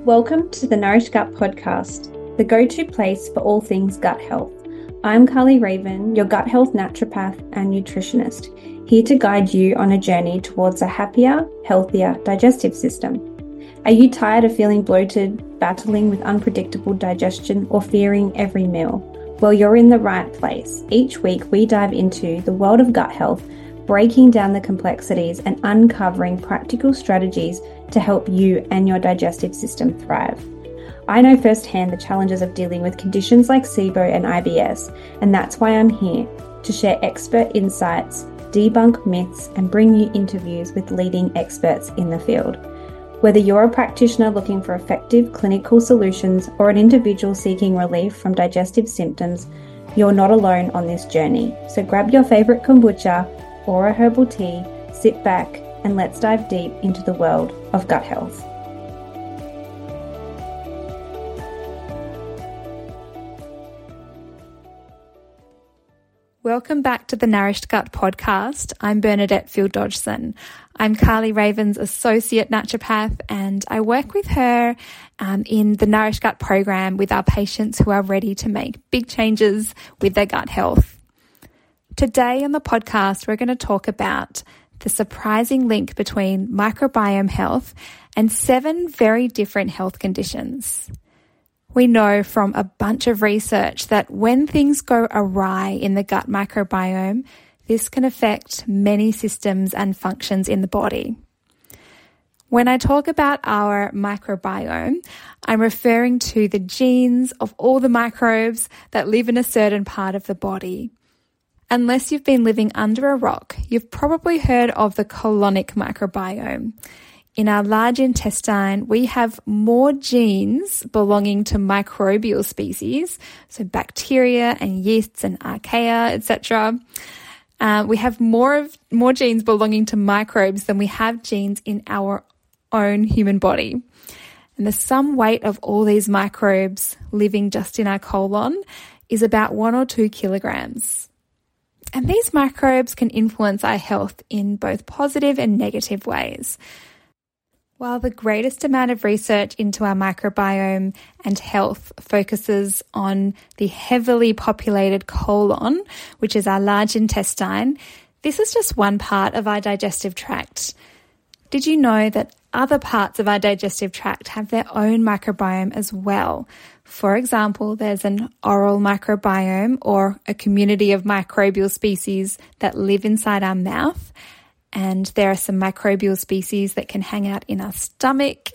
Welcome to the Nourish Gut podcast, the go-to place for all things gut health. I'm Carly Raven, your gut health naturopath and nutritionist, here to guide you on a journey towards a happier, healthier digestive system. Are you tired of feeling bloated, battling with unpredictable digestion, or fearing every meal? Well, you're in the right place. Each week we dive into the world of gut health, breaking down the complexities and uncovering practical strategies to help you and your digestive system thrive. I know firsthand the challenges of dealing with conditions like SIBO and IBS, and that's why I'm here to share expert insights, debunk myths, and bring you interviews with leading experts in the field. Whether you're a practitioner looking for effective clinical solutions or an individual seeking relief from digestive symptoms, you're not alone on this journey. So grab your favorite kombucha or a herbal tea, sit back, and let's dive deep into the world of gut health. Welcome back to the Nourished Gut podcast. I'm Bernadette Field-Dodgson. I'm Carly Raven's associate naturopath, and I work with her in the Nourished Gut program with our patients who are ready to make big changes with their gut health. Today on the podcast, we're going to talk about the surprising link between microbiome health and 7 very different health conditions. We know from a bunch of research that when things go awry in the gut microbiome, this can affect many systems and functions in the body. When I talk about our microbiome, I'm referring to the genes of all the microbes that live in a certain part of the body. Unless you've been living under a rock, you've probably heard of the colonic microbiome. In our large intestine, we have more genes belonging to microbial species, so bacteria and yeasts and archaea, etc. We have more genes belonging to microbes than we have genes in our own human body. And the sum weight of all these microbes living just in our colon is about 1 or 2 kilograms. And these microbes can influence our health in both positive and negative ways. While the greatest amount of research into our microbiome and health focuses on the heavily populated colon, which is our large intestine, this is just one part of our digestive tract. Did you know that other parts of our digestive tract have their own microbiome as well? For example, there's an oral microbiome, or a community of microbial species that live inside our mouth. And there are some microbial species that can hang out in our stomach.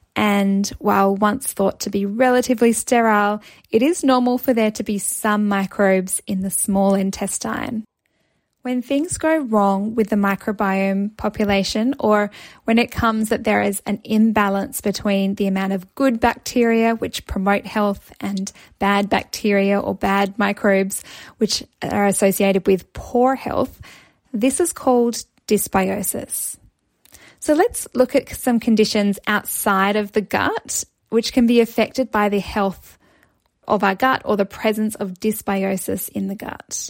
And while once thought to be relatively sterile, it is normal for there to be some microbes in the small intestine. When things go wrong with the microbiome population, or when it comes that there is an imbalance between the amount of good bacteria which promote health and bad bacteria or bad microbes which are associated with poor health, this is called dysbiosis. So let's look at some conditions outside of the gut which can be affected by the health of our gut or the presence of dysbiosis in the gut.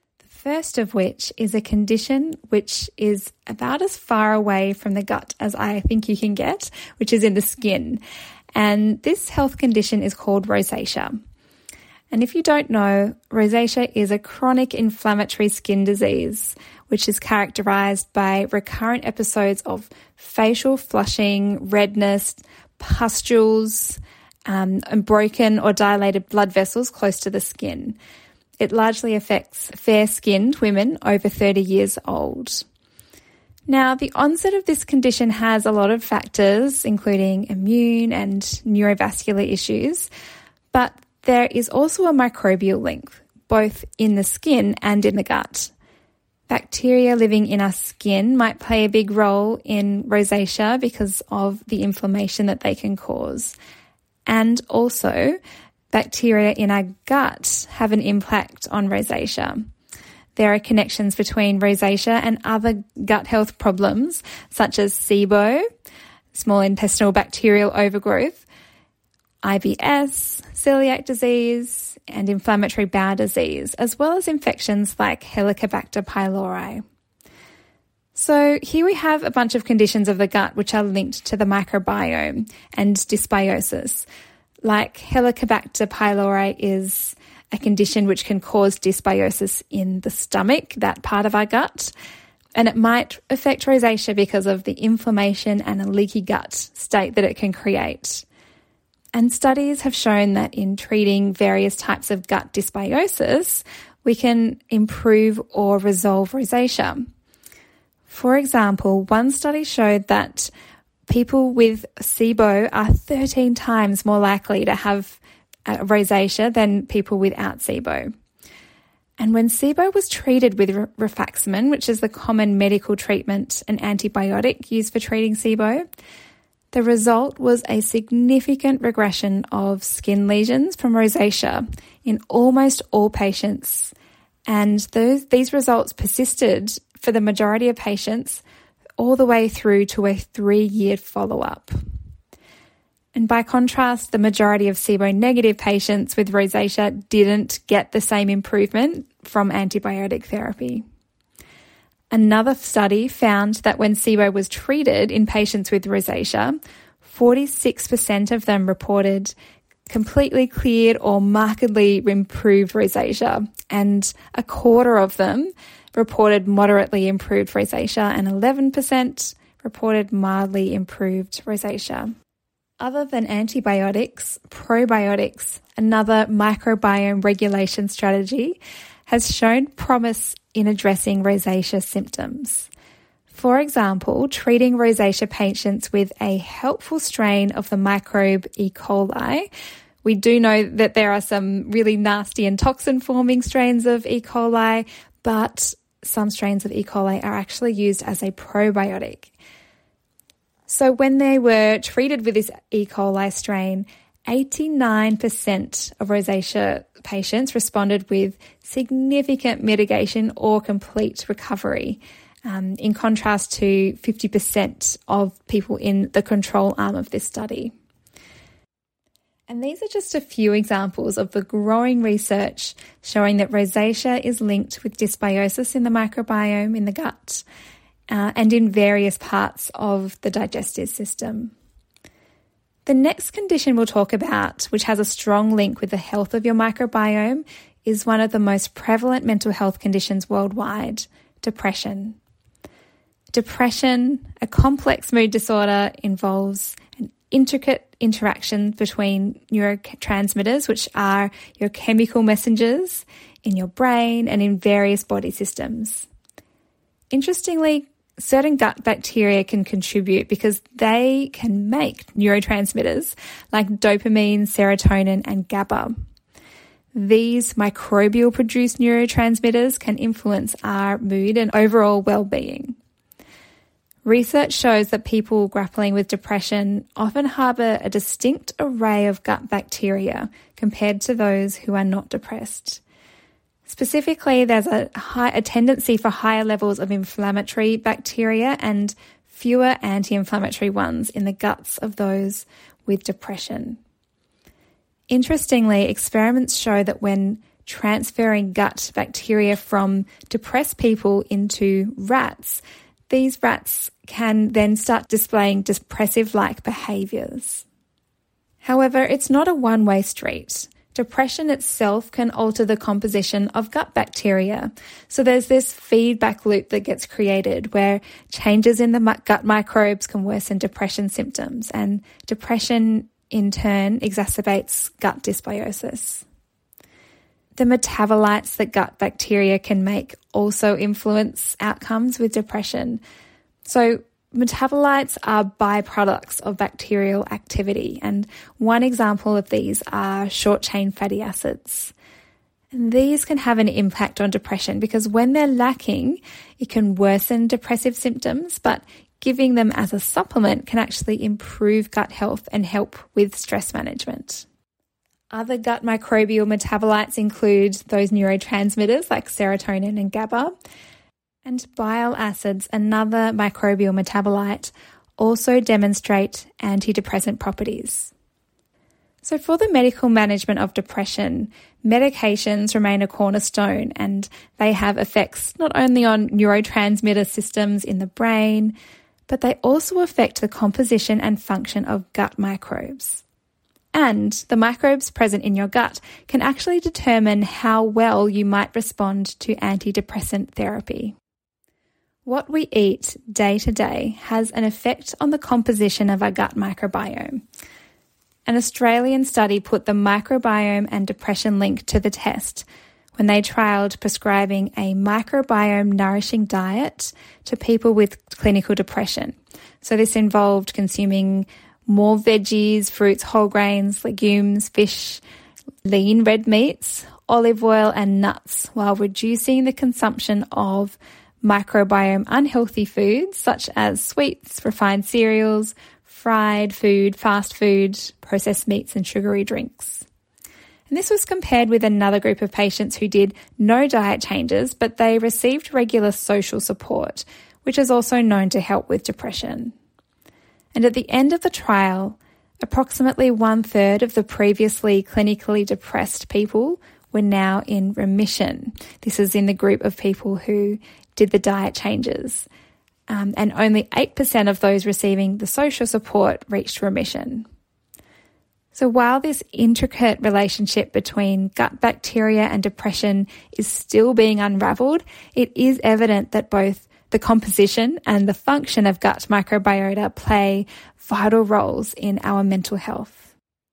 First of which is a condition which is about as far away from the gut as I think you can get, which is in the skin. And this health condition is called rosacea. And if you don't know, rosacea is a chronic inflammatory skin disease, which is characterized by recurrent episodes of facial flushing, redness, pustules, and broken or dilated blood vessels close to the skin. It largely affects fair-skinned women over 30 years old. Now, the onset of this condition has a lot of factors, including immune and neurovascular issues, but there is also a microbial link, both in the skin and in the gut. Bacteria living in our skin might play a big role in rosacea because of the inflammation that they can cause. And also, bacteria in our gut have an impact on rosacea. There are connections between rosacea and other gut health problems such as SIBO, small intestinal bacterial overgrowth, IBS, celiac disease, and inflammatory bowel disease, as well as infections like Helicobacter pylori. So here we have a bunch of conditions of the gut which are linked to the microbiome and dysbiosis. Like Helicobacter pylori is a condition which can cause dysbiosis in the stomach, that part of our gut, and it might affect rosacea because of the inflammation and a leaky gut state that it can create. And studies have shown that in treating various types of gut dysbiosis, we can improve or resolve rosacea. For example, one study showed that people with SIBO are 13 times more likely to have rosacea than people without SIBO. And when SIBO was treated with rifaximin, which is the common medical treatment and antibiotic used for treating SIBO, the result was a significant regression of skin lesions from rosacea in almost all patients. And these results persisted for the majority of patients all the way through to a 3-year follow-up. And by contrast, the majority of SIBO-negative patients with rosacea didn't get the same improvement from antibiotic therapy. Another study found that when SIBO was treated in patients with rosacea, 46% of them reported completely cleared or markedly improved rosacea, and a quarter of them reported moderately improved rosacea, and 11% reported mildly improved rosacea. Other than antibiotics, probiotics, another microbiome regulation strategy, has shown promise in addressing rosacea symptoms. For example, treating rosacea patients with a helpful strain of the microbe E. coli. We do know that there are some really nasty and toxin-forming strains of E. coli, but some strains of E. coli are actually used as a probiotic. So when they were treated with this E. coli strain, 89% of rosacea patients responded with significant mitigation or complete recovery, in contrast to 50% of people in the control arm of this study. And these are just a few examples of the growing research showing that rosacea is linked with dysbiosis in the microbiome in the gut, and in various parts of the digestive system. The next condition we'll talk about, which has a strong link with the health of your microbiome, is one of the most prevalent mental health conditions worldwide, depression. Depression, a complex mood disorder, involves an intricate interaction between neurotransmitters, which are your chemical messengers in your brain and in various body systems. Interestingly, certain gut bacteria can contribute because they can make neurotransmitters like dopamine, serotonin, and GABA. These microbial-produced neurotransmitters can influence our mood and overall well-being. Research shows that people grappling with depression often harbour a distinct array of gut bacteria compared to those who are not depressed. Specifically, there's a tendency for higher levels of inflammatory bacteria and fewer anti-inflammatory ones in the guts of those with depression. Interestingly, experiments show that when transferring gut bacteria from depressed people into rats, these rats can then start displaying depressive-like behaviours. However, it's not a one-way street. Depression itself can alter the composition of gut bacteria. So there's this feedback loop that gets created where changes in the gut microbes can worsen depression symptoms, and depression in turn exacerbates gut dysbiosis. The metabolites that gut bacteria can make also influence outcomes with depression. So metabolites are byproducts of bacterial activity, and one example of these are short-chain fatty acids. And these can have an impact on depression because when they're lacking, it can worsen depressive symptoms, but giving them as a supplement can actually improve gut health and help with stress management. Other gut microbial metabolites include those neurotransmitters like serotonin and GABA. And bile acids, another microbial metabolite, also demonstrate antidepressant properties. So for the medical management of depression, medications remain a cornerstone, and they have effects not only on neurotransmitter systems in the brain, but they also affect the composition and function of gut microbes. And the microbes present in your gut can actually determine how well you might respond to antidepressant therapy. What we eat day to day has an effect on the composition of our gut microbiome. An Australian study put the microbiome and depression link to the test when they trialled prescribing a microbiome nourishing diet to people with clinical depression. So this involved consuming more veggies, fruits, whole grains, legumes, fish, lean red meats, olive oil and nuts, while reducing the consumption of microbiome unhealthy foods such as sweets, refined cereals, fried food, fast food, processed meats and sugary drinks. And this was compared with another group of patients who did no diet changes, but they received regular social support, which is also known to help with depression. And at the end of the trial, approximately 1/3 of the previously clinically depressed people were now in remission. This is in the group of people who did the diet changes. And only 8% of those receiving the social support reached remission. So while this intricate relationship between gut bacteria and depression is still being unravelled, it is evident that both the composition and the function of gut microbiota play vital roles in our mental health.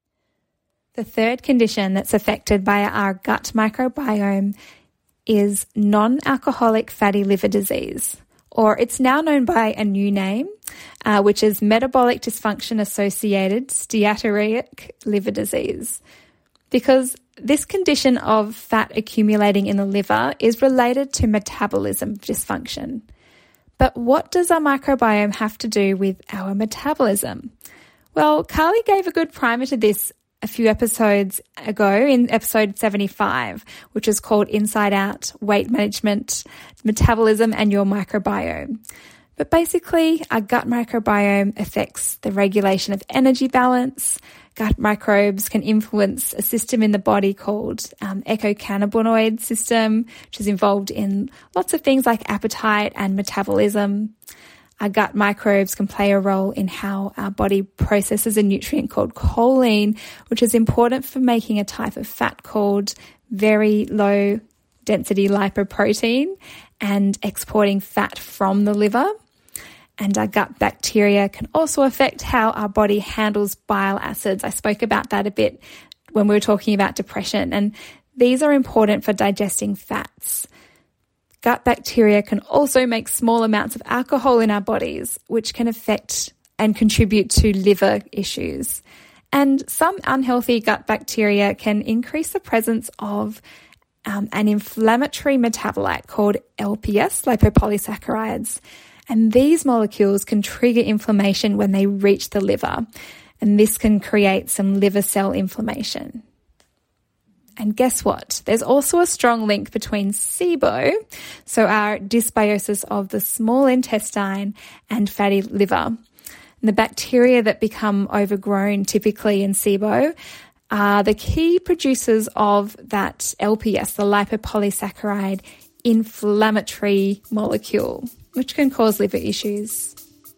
The third condition that's affected by our gut microbiome is non-alcoholic fatty liver disease, or it's now known by a new name, which is metabolic dysfunction associated steatorrheic liver disease. Because this condition of fat accumulating in the liver is related to metabolism dysfunction. But what does our microbiome have to do with our metabolism? Well, Carly gave a good primer to this a few episodes ago in episode 75, which is called Inside Out, Weight Management, Metabolism and Your Microbiome. But basically, our gut microbiome affects the regulation of energy balance. Gut microbes can influence a system in the body called ecocannabinoid system, which is involved in lots of things like appetite and metabolism. Our gut microbes can play a role in how our body processes a nutrient called choline, which is important for making a type of fat called very low density lipoprotein and exporting fat from the liver. And our gut bacteria can also affect how our body handles bile acids. I spoke about that a bit when we were talking about depression, and these are important for digesting fats. Gut bacteria can also make small amounts of alcohol in our bodies, which can affect and contribute to liver issues. And some unhealthy gut bacteria can increase the presence of an inflammatory metabolite called LPS, lipopolysaccharides. And these molecules can trigger inflammation when they reach the liver, and this can create some liver cell inflammation. And guess what? There's also a strong link between SIBO, so our dysbiosis of the small intestine, and fatty liver. And the bacteria that become overgrown typically in SIBO are the key producers of that LPS, the lipopolysaccharide inflammatory molecule, which can cause liver issues.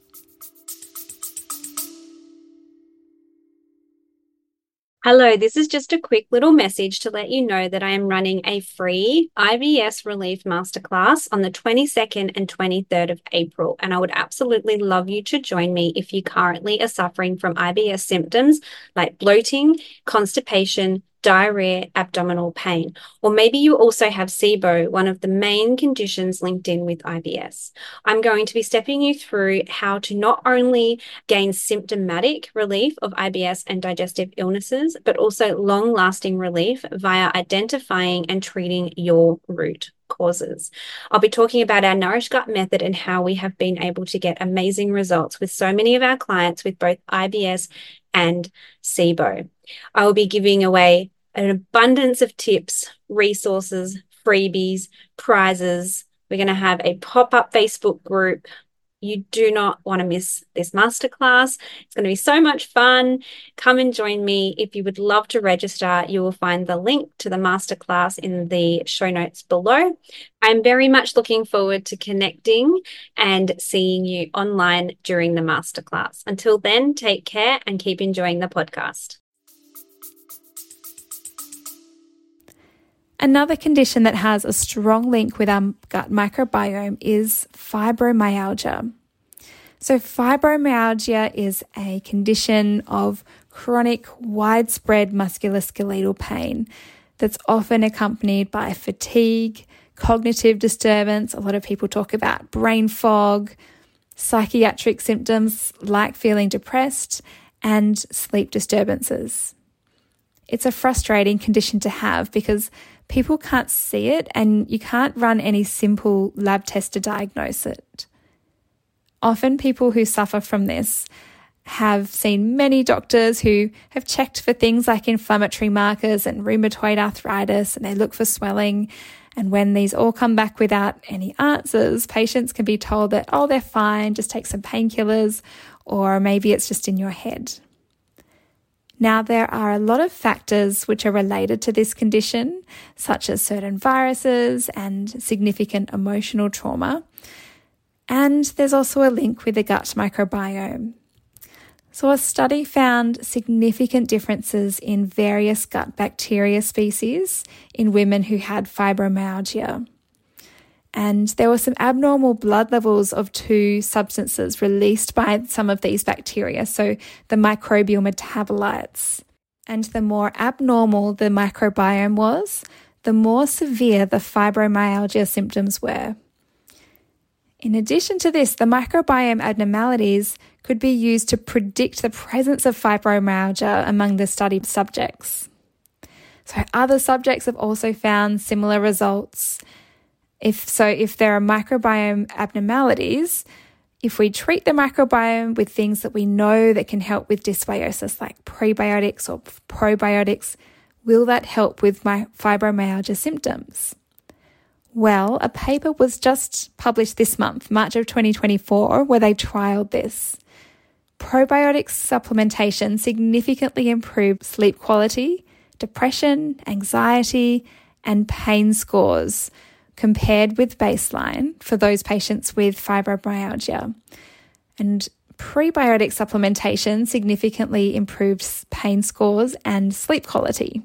Hello, this is just a quick little message to let you know that I am running a free IBS Relief Masterclass on the 22nd and 23rd of April, and I would absolutely love you to join me if you currently are suffering from IBS symptoms like bloating, constipation, diarrhea, abdominal pain, or maybe you also have SIBO, one of the main conditions linked in with IBS. I'm going to be stepping you through how to not only gain symptomatic relief of IBS and digestive illnesses, but also long-lasting relief via identifying and treating your root causes. I'll be talking about our Nourish Gut method and how we have been able to get amazing results with so many of our clients with both IBS and SIBO. I will be giving away an abundance of tips, resources, freebies, prizes. We're going to have a pop-up Facebook group, You do not want to miss this masterclass. It's going to be so much fun. Come and join me. If you would love to register, you will find the link to the masterclass in the show notes below. I'm very much looking forward to connecting and seeing you online during the masterclass. Until then, take care and keep enjoying the podcast. Another condition that has a strong link with our gut microbiome is fibromyalgia. So fibromyalgia is a condition of chronic, widespread musculoskeletal pain that's often accompanied by fatigue, cognitive disturbance. A lot of people talk about brain fog, psychiatric symptoms like feeling depressed, and sleep disturbances. It's a frustrating condition to have because people can't see it and you can't run any simple lab test to diagnose it. Often people who suffer from this have seen many doctors who have checked for things like inflammatory markers and rheumatoid arthritis, and they look for swelling. And when these all come back without any answers, patients can be told that, oh, they're fine, just take some painkillers, or maybe it's just in your head. Now, there are a lot of factors which are related to this condition, such as certain viruses and significant emotional trauma. And there's also a link with the gut microbiome. So a study found significant differences in various gut bacteria species in women who had fibromyalgia. And there were some abnormal blood levels of two substances released by some of these bacteria, so the microbial metabolites. And the more abnormal the microbiome was, the more severe the fibromyalgia symptoms were. In addition to this, the microbiome abnormalities could be used to predict the presence of fibromyalgia among the study subjects. So other subjects have also found similar results. If there are microbiome abnormalities, if we treat the microbiome with things that we know that can help with dysbiosis, like prebiotics or probiotics, will that help with my fibromyalgia symptoms? Well, a paper was just published this month, March of 2024, where they trialled this. Probiotics supplementation significantly improved sleep quality, depression, anxiety, and pain scores compared with baseline for those patients with fibromyalgia. And prebiotic supplementation significantly improved pain scores and sleep quality.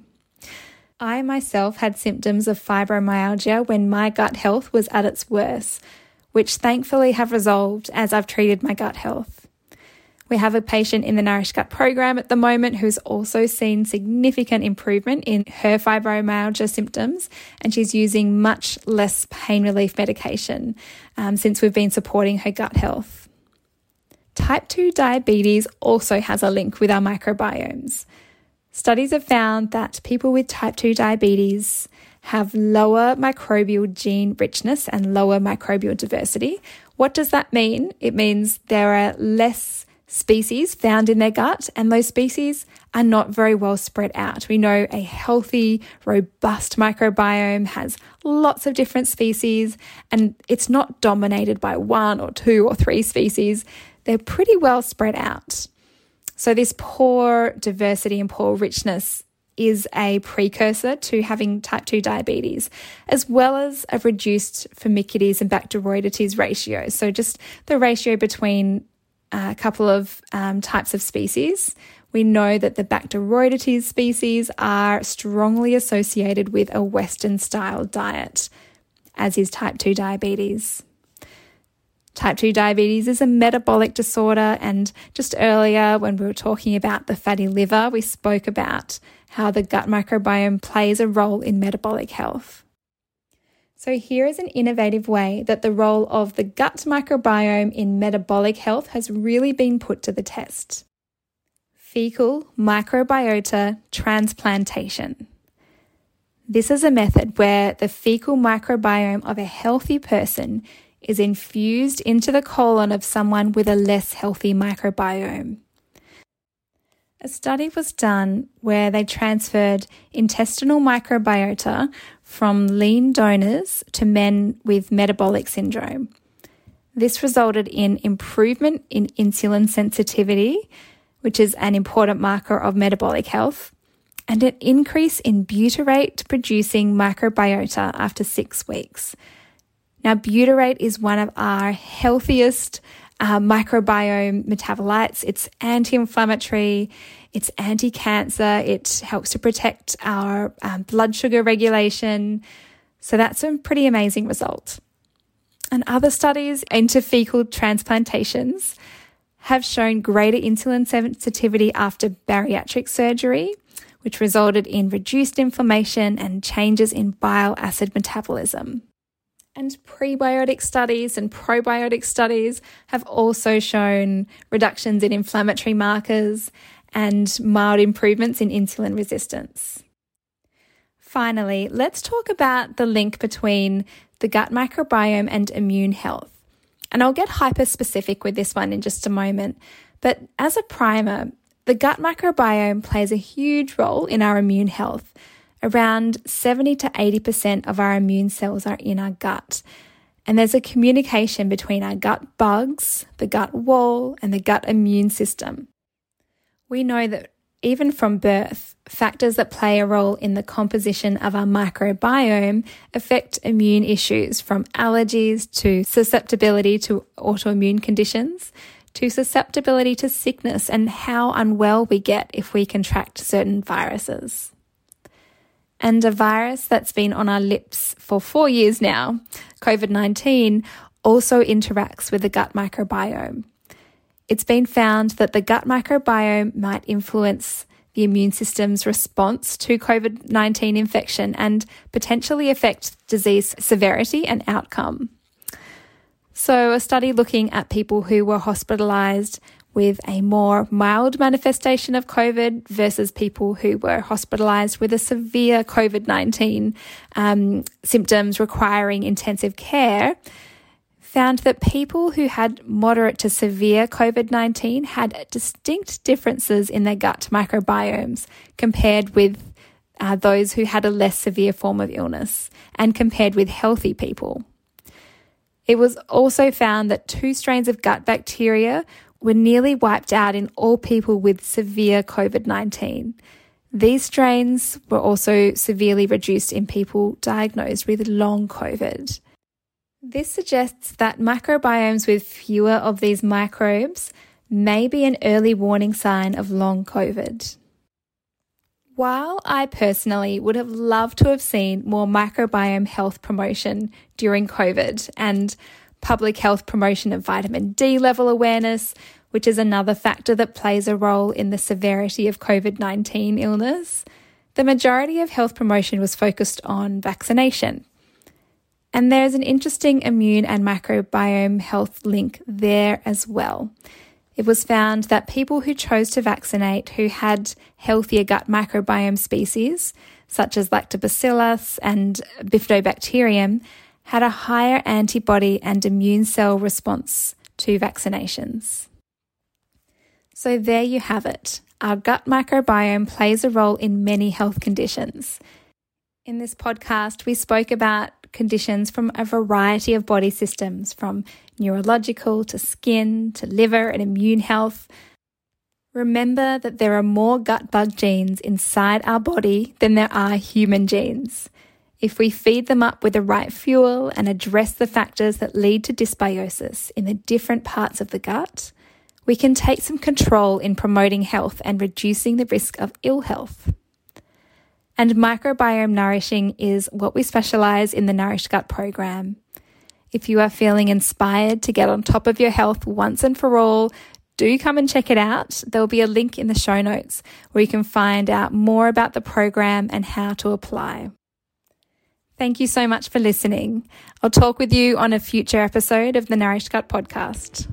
I myself had symptoms of fibromyalgia when my gut health was at its worst, which thankfully have resolved as I've treated my gut health. We have a patient in the Nourish Gut program at the moment who's also seen significant improvement in her fibromyalgia symptoms, and she's using much less pain relief medication since we've been supporting her gut health. Type 2 diabetes also has a link with our microbiomes. Studies have found that people with type 2 diabetes have lower microbial gene richness and lower microbial diversity. What does that mean? It means there are less species found in their gut, and those species are not very well spread out. We know a healthy, robust microbiome has lots of different species, and it's not dominated by 1 or 2 or 3 species. They're pretty well spread out. So this poor diversity and poor richness is a precursor to having type 2 diabetes, as well as a reduced Firmicutes and Bacteroidetes ratio. So just the ratio between a couple of types of species. We know that the Bacteroidetes species are strongly associated with a Western-style diet, as is type 2 diabetes. Type 2 diabetes is a metabolic disorder, and just earlier when we were talking about the fatty liver, we spoke about how the gut microbiome plays a role in metabolic health. So here is an innovative way that the role of the gut microbiome in metabolic health has really been put to the test. Fecal microbiota transplantation. This is a method where the fecal microbiome of a healthy person is infused into the colon of someone with a less healthy microbiome. A study was done where they transferred intestinal microbiota from lean donors to men with metabolic syndrome. This resulted in improvement in insulin sensitivity, which is an important marker of metabolic health, and an increase in butyrate-producing microbiota after 6 weeks. Now, butyrate is one of our healthiest microbiome metabolites. It's anti-inflammatory, it's anti-cancer, it helps to protect our blood sugar regulation. So that's a pretty amazing result. And other studies into fecal transplantations have shown greater insulin sensitivity after bariatric surgery, which resulted in reduced inflammation and changes in bile acid metabolism. And prebiotic studies and probiotic studies have also shown reductions in inflammatory markers and mild improvements in insulin resistance. Finally, let's talk about the link between the gut microbiome and immune health. And I'll get hyper-specific with this one in just a moment. But as a primer, the gut microbiome plays a huge role in our immune health. Around 70 to 80% of our immune cells are in our gut. And there's a communication between our gut bugs, the gut wall, and the gut immune system. We know that even from birth, factors that play a role in the composition of our microbiome affect immune issues, from allergies to susceptibility to autoimmune conditions, to susceptibility to sickness and how unwell we get if we contract certain viruses. And a virus that's been on our lips for 4 years now, COVID-19, also interacts with the gut microbiome. It's been found that the gut microbiome might influence the immune system's response to COVID-19 infection and potentially affect disease severity and outcome. So a study looking at people who were hospitalised with a more mild manifestation of COVID versus people who were hospitalised with a severe COVID-19 symptoms requiring intensive care found that people who had moderate to severe COVID-19 had distinct differences in their gut microbiomes compared with those who had a less severe form of illness and compared with healthy people. It was also found that 2 strains of gut bacteria were nearly wiped out in all people with severe COVID-19. These strains were also severely reduced in people diagnosed with long COVID. This suggests that microbiomes with fewer of these microbes may be an early warning sign of long COVID. While I personally would have loved to have seen more microbiome health promotion during COVID and public health promotion of vitamin D level awareness, which is another factor that plays a role in the severity of COVID-19 illness, the majority of health promotion was focused on vaccination. And there's an interesting immune and microbiome health link there as well. It was found that people who chose to vaccinate who had healthier gut microbiome species, such as Lactobacillus and Bifidobacterium, had a higher antibody and immune cell response to vaccinations. So there you have it. Our gut microbiome plays a role in many health conditions. In this podcast, we spoke about conditions from a variety of body systems, from neurological to skin to liver and immune health. Remember that there are more gut bug genes inside our body than there are human genes. If we feed them up with the right fuel and address the factors that lead to dysbiosis in the different parts of the gut, we can take some control in promoting health and reducing the risk of ill health. And microbiome nourishing is what we specialise in the Nourished Gut program. If you are feeling inspired to get on top of your health once and for all, do come and check it out. There will be a link in the show notes where you can find out more about the program and how to apply. Thank you so much for listening. I'll talk with you on a future episode of the Nourished Gut podcast.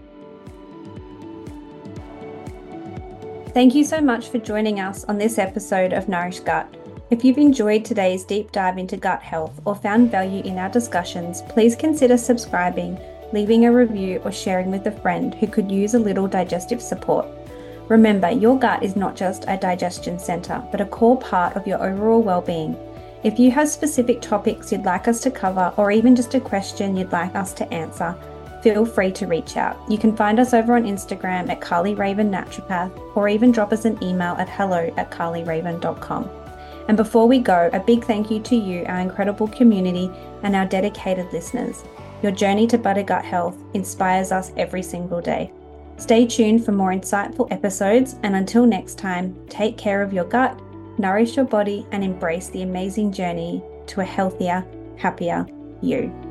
Thank you so much for joining us on this episode of Nourished Gut. If you've enjoyed today's deep dive into gut health or found value in our discussions, please consider subscribing, leaving a review, or sharing with a friend who could use a little digestive support. Remember, your gut is not just a digestion center, but a core part of your overall well-being. If you have specific topics you'd like us to cover, or even just a question you'd like us to answer, feel free to reach out. You can find us over on Instagram at Carly Raven Naturopath, or even drop us an email at hello@carlyraven.com. And before we go, a big thank you to you, our incredible community, and our dedicated listeners. Your journey to better gut health inspires us every single day. Stay tuned for more insightful episodes, and until next time, take care of your gut, nourish your body, and embrace the amazing journey to a healthier, happier you.